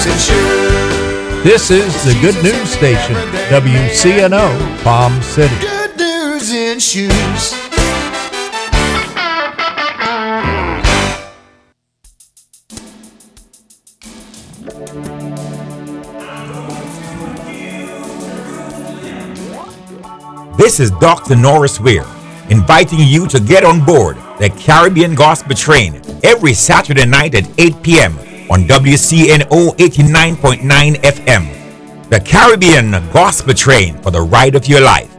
news and shoes. This is the Good News Station, WCNO, Palm City. Good news and shoes. This is Dr. Norris Weir, inviting you to get on board the Caribbean Gospel Train every Saturday night at 8 p.m. on WCNO 89.9 FM. The Caribbean Gospel Train for the ride of your life.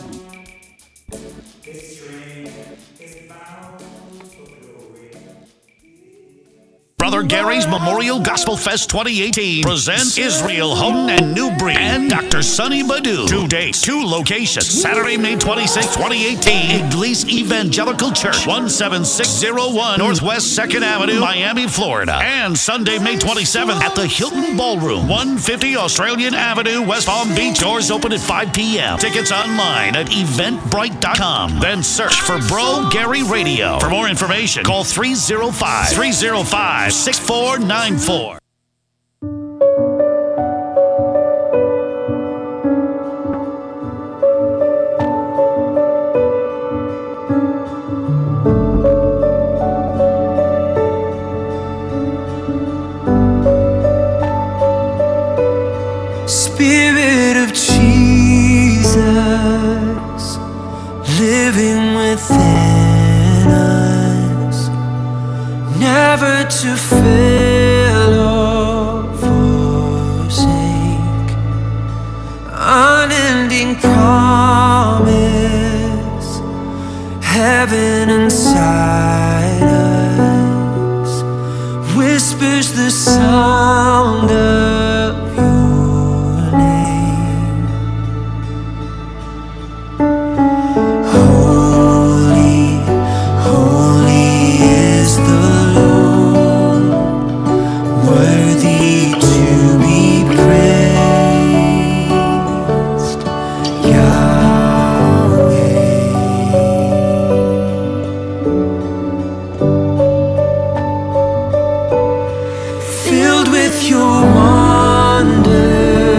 Brother Gary's Memorial Gospel Fest 2018 presents Israel Houghton and New Breed and Dr. Sonny Badu. 2 days, 2 locations. Saturday, May 26, 2018, Iglesias Evangelical Church, 17601 Northwest 2nd Avenue, Miami, Florida. And Sunday, May 27th at the Hilton Ballroom, 150 Australian Avenue, West Palm Beach. Doors open at 5 p.m. Tickets online at eventbrite.com. Then search for Bro Gary Radio. For more information, call 305-6494. Spirit of Jesus, living within us, never to fail or forsake, unending promise, heaven inside us, whispers the sound of your name. Holy, holy is the Lord, worthy to be praised, Yahweh. Filled with your wonder,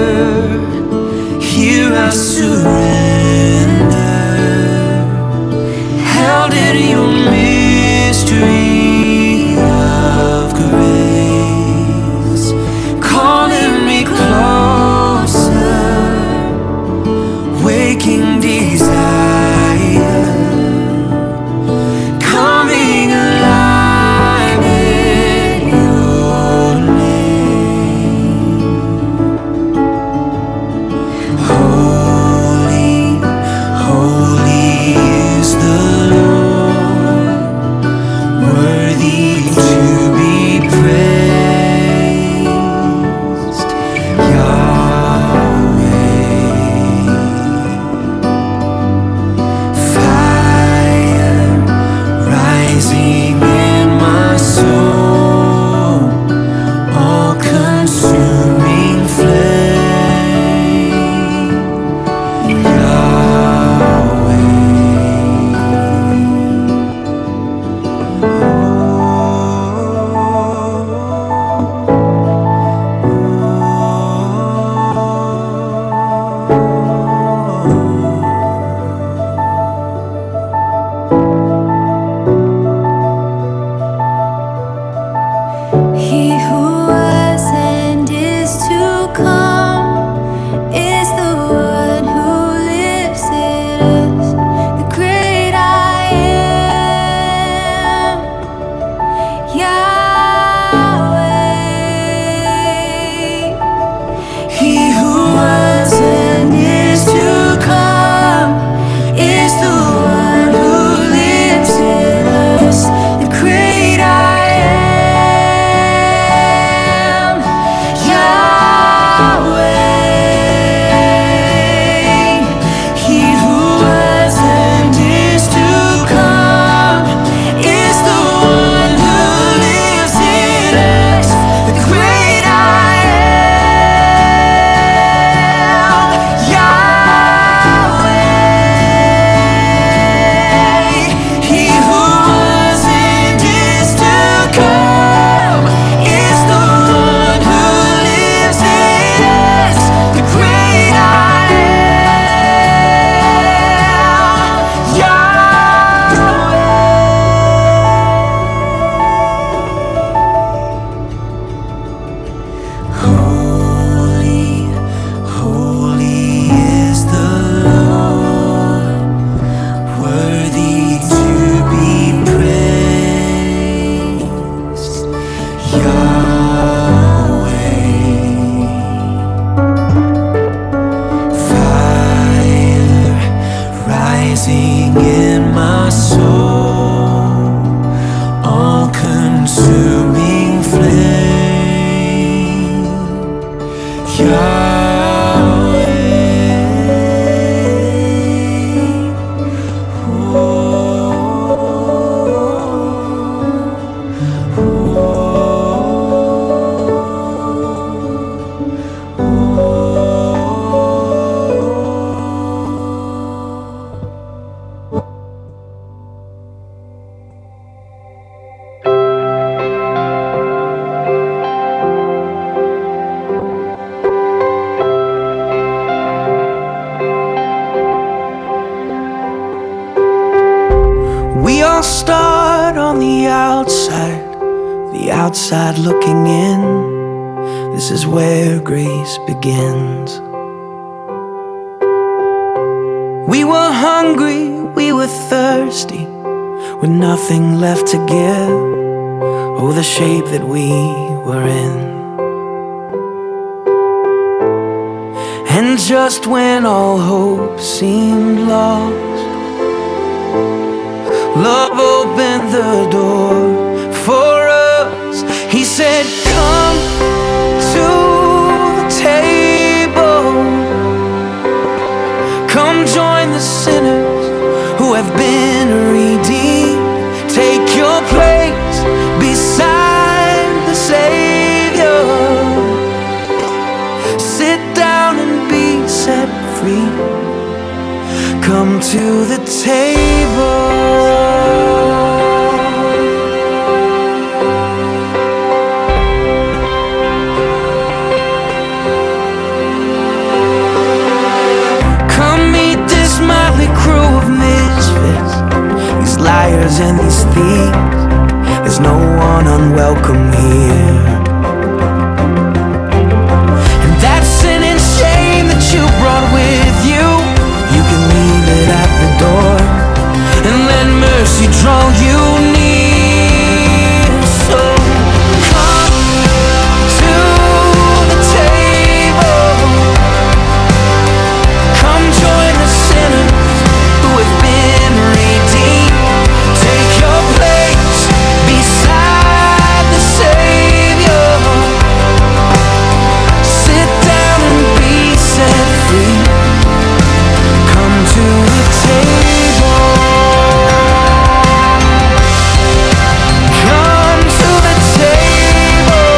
here I surrender, held in your mystery of grace, calling me closer, waking desire, coming alive in your name. Holy, the outside looking in, this is where grace begins. We were hungry, we were thirsty, with nothing left to give. Oh, the shape that we were in. And just when all hope seemed lost, love opened the door for us. He said, come to the table. Come join the sinners who have been redeemed. Take your place beside the Savior. Sit down and be set free. Come to the table. Crew of misfits, these liars and these thieves. There's no one unwelcome here. And that sin and shame that you brought with you, you can leave it at the door and let mercy draw you near. So come to the table. Come join the sinners who have been redeemed. Take your place beside the Savior. Sit down and be set free. Come to the table. Come to the table.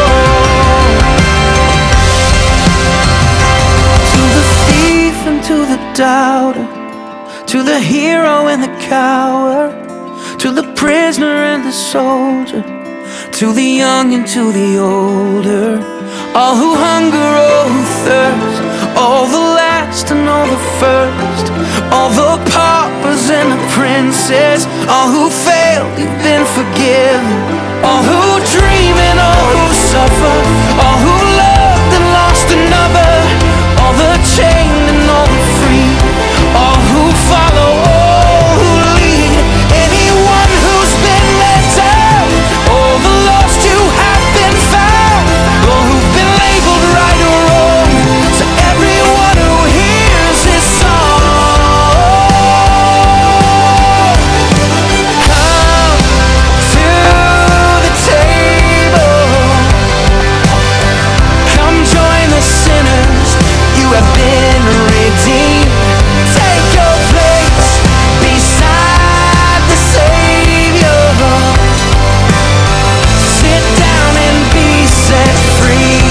To the thief and to the doubter, to the hero and the coward, to the prisoner and the soldier, to the young and to the older, all who hunger, all who thirst, all the last and all the first, all the paupers and the princes, all who failed, you've been forgiven, all who dream and all who suffer, all who loved and lost another, all the chained and all the free, all who follow, all who lead, anyone who's been let down, all the lost who have been found, all who've been labeled right or wrong, to everyone who hears this song. Come to the table. Come join the sinners, you have been redeemed. Take your place beside the Savior. Sit down and be set free.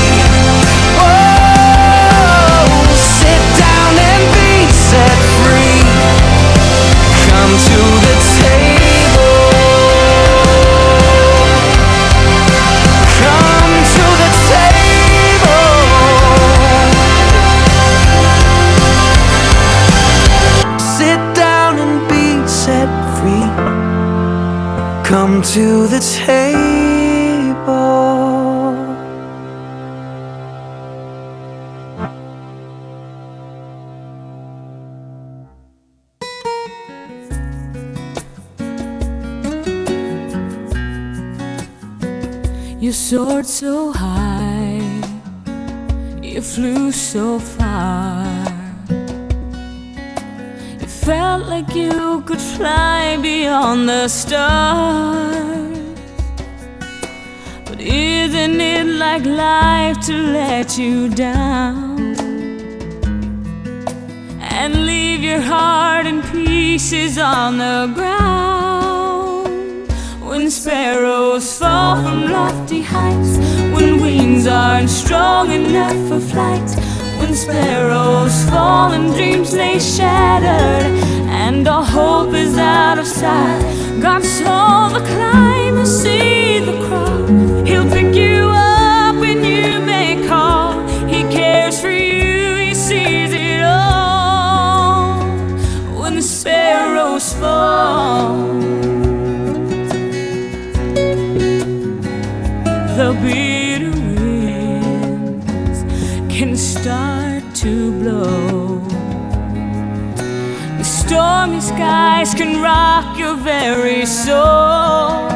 Whoa, sit down and be set free. Come to the table. Come to the table. Sit down and be set free. Come to the table. You soared so high, you flew so far. You felt like you could fly beyond the stars. But isn't it like life to let you down and leave your heart in pieces on the ground? When sparrows fall from lofty heights, when wings aren't strong enough for flight, when sparrows fall and dreams lay shattered and all hope is out of sight, God saw the climb and see the crawl. He'll pick you up when you make call. He cares for you, he sees it all. When the sparrows fall, blow. The stormy skies can rock your very soul,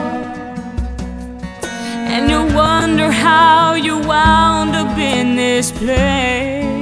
and you'll wonder how you wound up in this place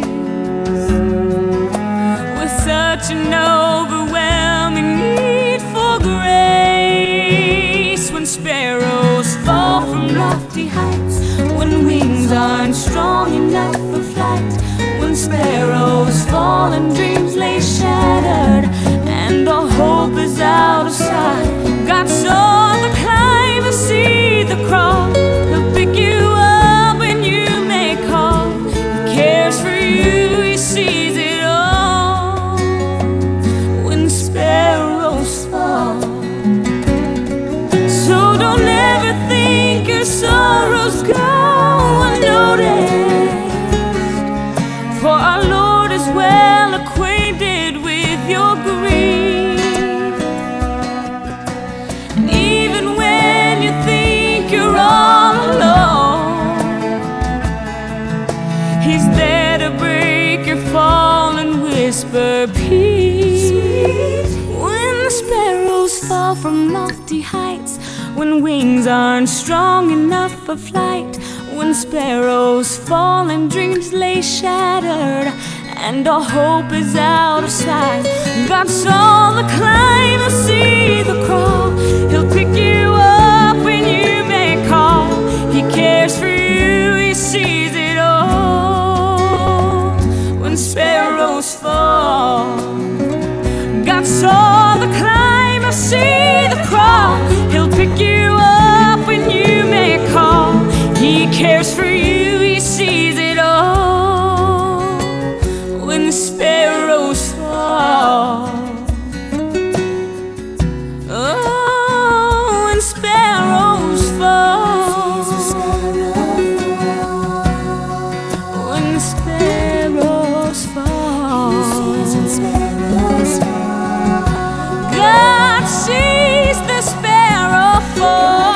with such an overwhelming need for grace. When sparrows fall from lofty heights, when wings aren't strong enough for flight, when sparrows fall and dreams lay shattered and all hope is out of sight, God saw the climb and see the crawl. He'll pick you up when you make call. He cares for you, he sees it all. When sparrows fall, so don't ever think your sorrows go unnoticed, for our Lord is well acquainted with your grief. And even when you think you're all alone, He's there to break your fall and whisper peace. When the sparrows fall from lofty heights, when wings aren't strong enough for flight, when sparrows fall and dreams lay shattered and all hope is out of sight, God saw the climb and see the crawl. He'll pick you up when you make call. He cares for you, he sees it all. When sparrows fall, God saw the climb and see the crawl. He'll pick you up when you make call. He cares for you, he sees it all. When the sparrows fall, oh, when sparrows fall, when the sparrows fall, God sees the sparrow fall.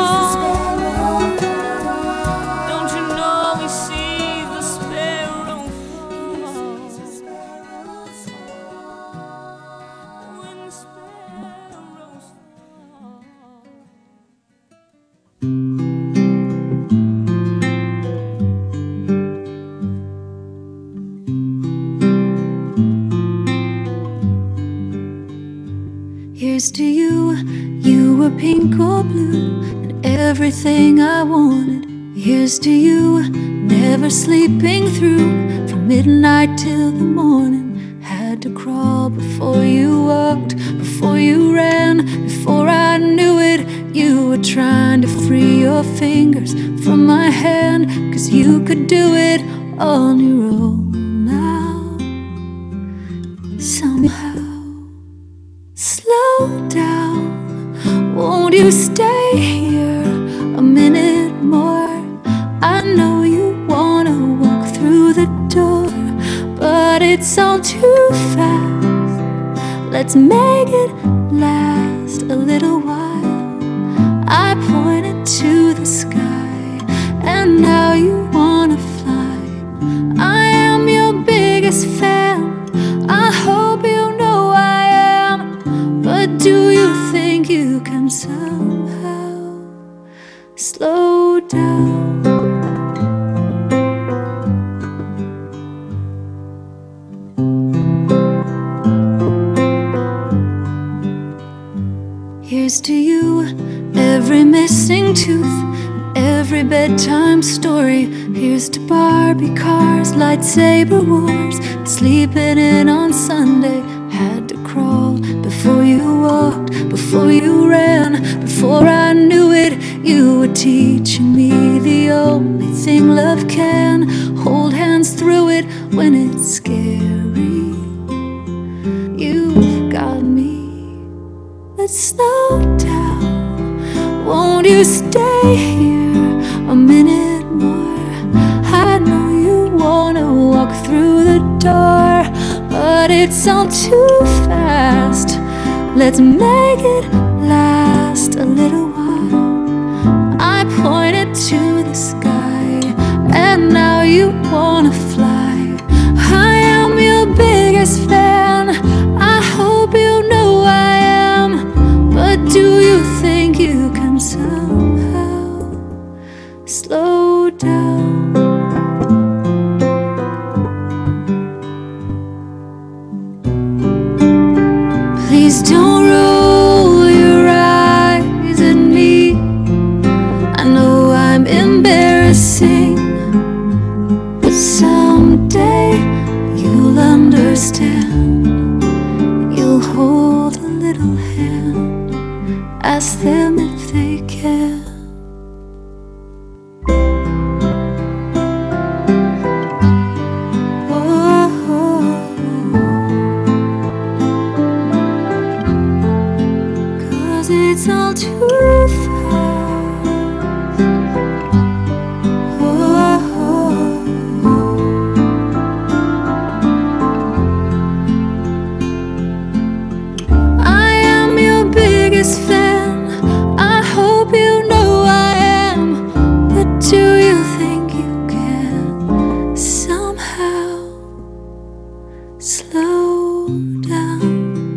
Here's to you, you were pink or blue, and everything I wanted. Here's to you, never sleeping through, from midnight till the morning. Had to crawl before you walked, before you ran, before I knew it. You were trying to free your fingers from my hand, 'cause you could do it on your own now. Somehow, slow down, won't you stay here a minute more? I know you wanna walk through the door, but it's all too fast. Let's make it last a little while. I pointed to the sky, and now you wanna fly. I am your biggest fan, I hope you know I am. But do you think you can somehow slow down? Here's to you, every missing tooth, every bedtime story. Here's to Barbie cars, lightsaber wars, sleeping in on Sunday. Had to crawl before you walked, before you ran, before I knew it. You were teaching me the only thing love can, hold hands through it when it's scary. You've got me. Let's slow down, won't you stay here a minute more? I know you wanna walk through the door, but it's all too fast. Let's make it last a little while. I pointed to the sky, and now you wanna fly. I am ask them if they can. It's all too fast. I am your biggest fan. I hope you know I am. But do you think you can somehow slow down?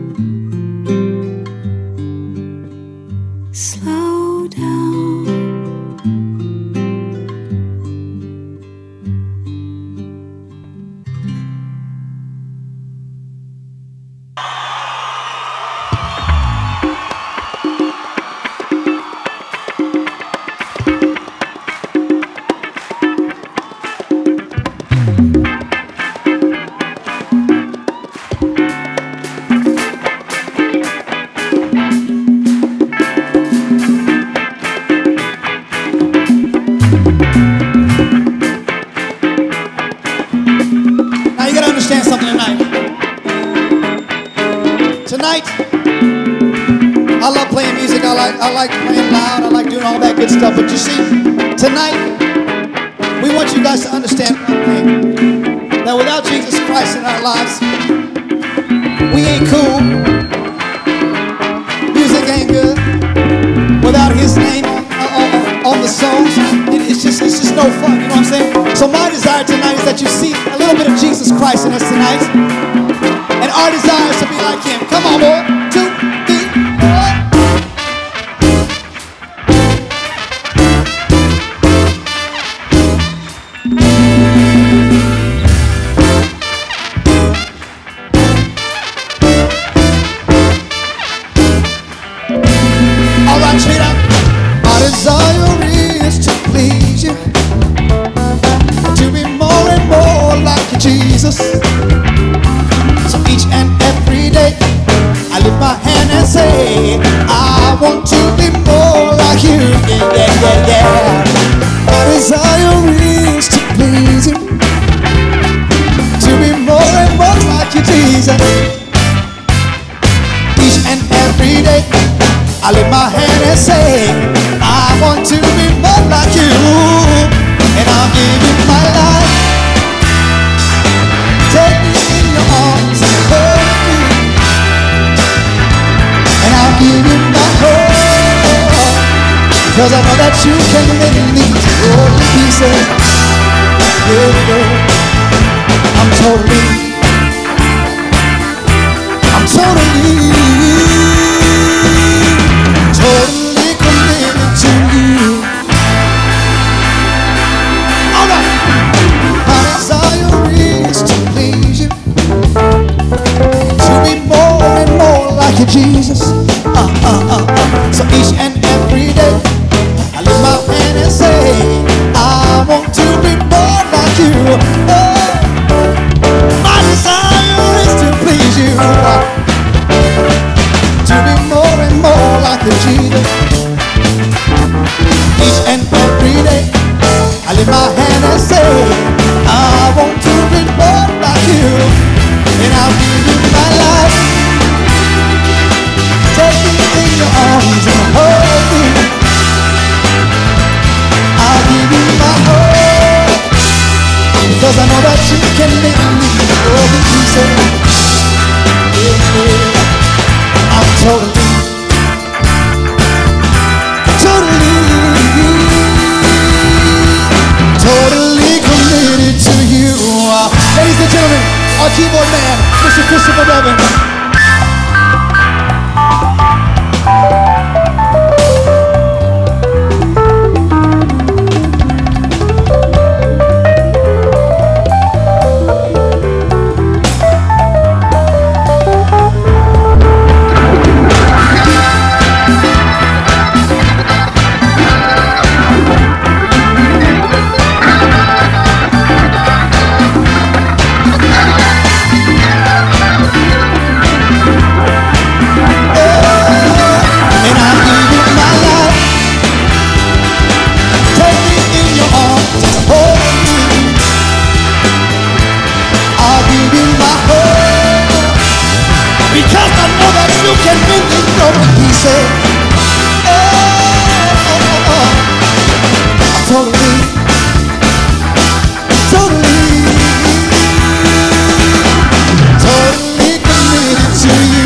Slow down. Tonight, I love playing music. I like playing loud. I like doing all that good stuff. But you see, tonight, we want you guys to understand one thing. That without Jesus Christ in our lives, we ain't cool. Music ain't good. Without His name on the songs, it's just no fun. You know what I'm saying? So my desire tonight is that you see a little bit of Jesus Christ in us tonight. And our desire is to be like Him. Come on, boy. 2, 3, 4. All right, straight up. Our desire is to please You, to be more and more like You, Jesus. So each and every day I lift my hand and say, I want to be more like You. Yeah, yeah, yeah, yeah. My desire is to please You, to be more and more like You, Jesus. Each and every day I lift my hand and say, I want to be more like You. And I'll give You my life. Take me in Your arms and hold me, and I'll give You my whole, because I know that You can make me totally pieces. Yeah, yeah. I'm totally committed to You. All right. My desire is to please You, to be more and more like You, Jesus. So each and every day I lift my hand and say, I want to be more like You. Oh, my desire is to please You, to be more and more like You, Jesus. Each and every day I lift my hand and say, I want to be more like You, and I'll give You my life. Take me in Your arms and hold me. I'll give You my whole, because I know that You can make me totally pieces. Yeah, yeah. I'm totally committed to You. Ladies and gentlemen, our keyboard man, Mr. Christopher Devin. know that you can mend these broken pieces. Totally, totally committed to you.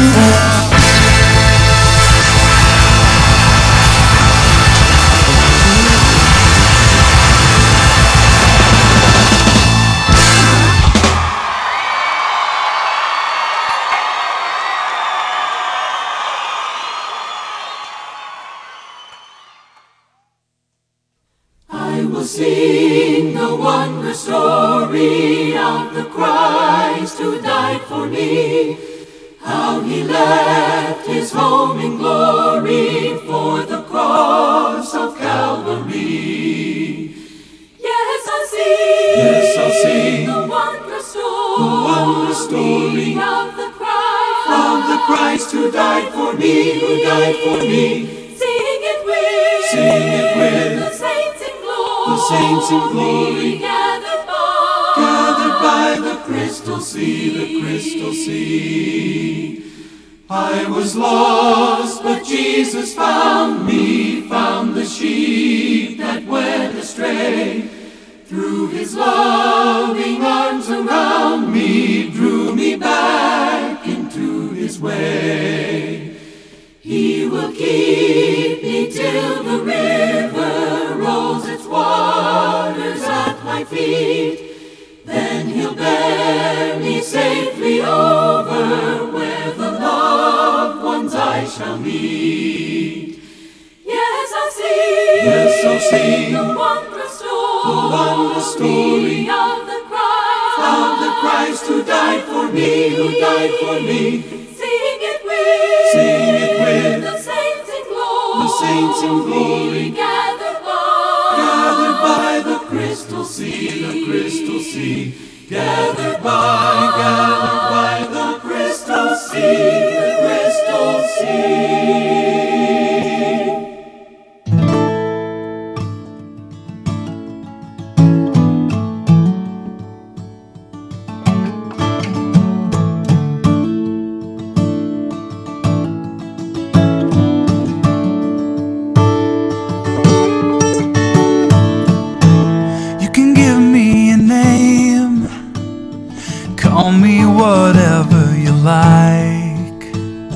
I will sing the wondrous story of the Christ who died for me, how he left his home in glory for the cross of Calvary. Yes, I'll sing the wondrous story of the Christ who died for me, Sing it with the saints in glory, gathered by the crystal sea, I was lost, but Jesus found me, found the sheep that went astray. Threw his loving arms around me, drew me back into his way. He will keep me till the river rolls its waters at my feet. Then he'll bear me safely over where the loved ones I shall meet. Yes, I'll sing the wondrous story of the Christ who died for me, Sing it with the saints in glory, gathered by the crystal sea, gathered by the crystal sea. Call me whatever you like,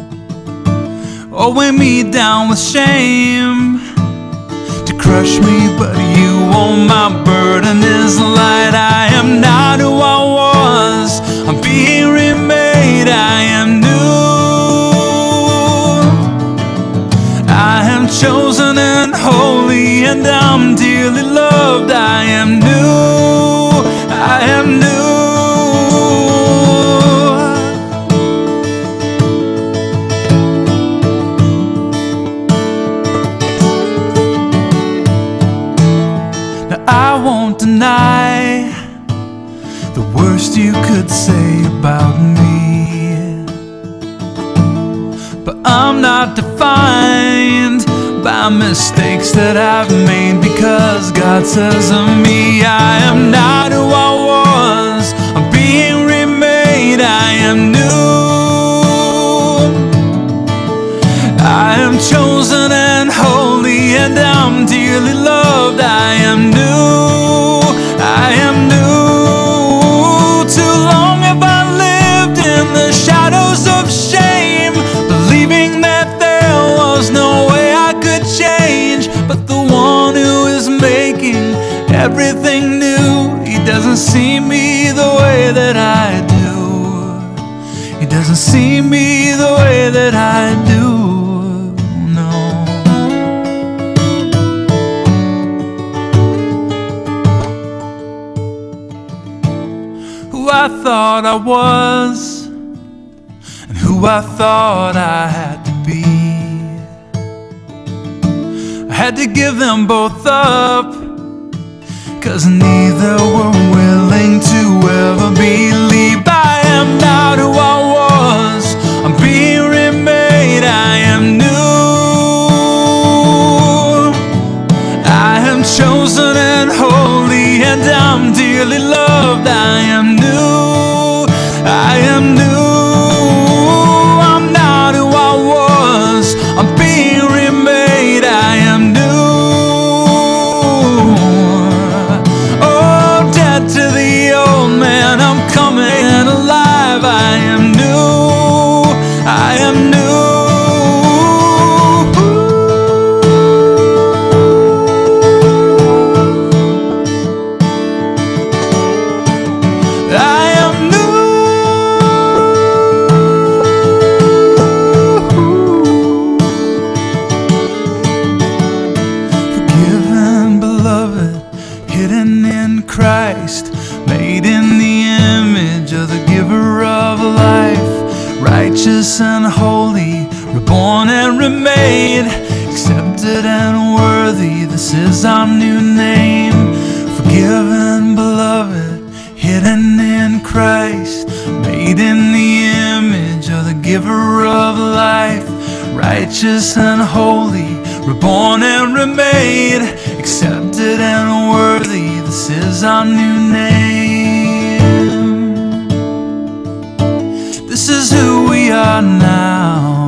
or weigh me down with shame to crush me, but you won't. My burden is light. I am not who I was, I'm being remade. I am new, I am chosen and holy, and I'm dearly loved. I am new, I am new. I won't deny the worst you could say about me, but I'm not defined by mistakes that I've made, because God says of me, I am not who I was, I'm being remade. I am new, I am chosen and holy, and I'm dearly loved. I am new, I am new. Too long have I lived in the shadows of shame, believing that there was no way I could change. But the one who is making everything new, he doesn't see me the way that I do. He doesn't see me the way that I do. Who I thought I was and who I thought I had to be, I had to give them both up, 'cause neither were willing to ever believe. I am not who I was, I'm being remade. I am new, I am chosen and holy, and I'm dearly loved. I am new, I am new. I'm not giver of life, righteous and holy, reborn and remade, accepted and worthy. This is our new name. Forgiven, beloved, hidden in Christ, made in the image of the giver of life, righteous and holy, reborn and remade, accepted and worthy. This is our new name. This is who we are now.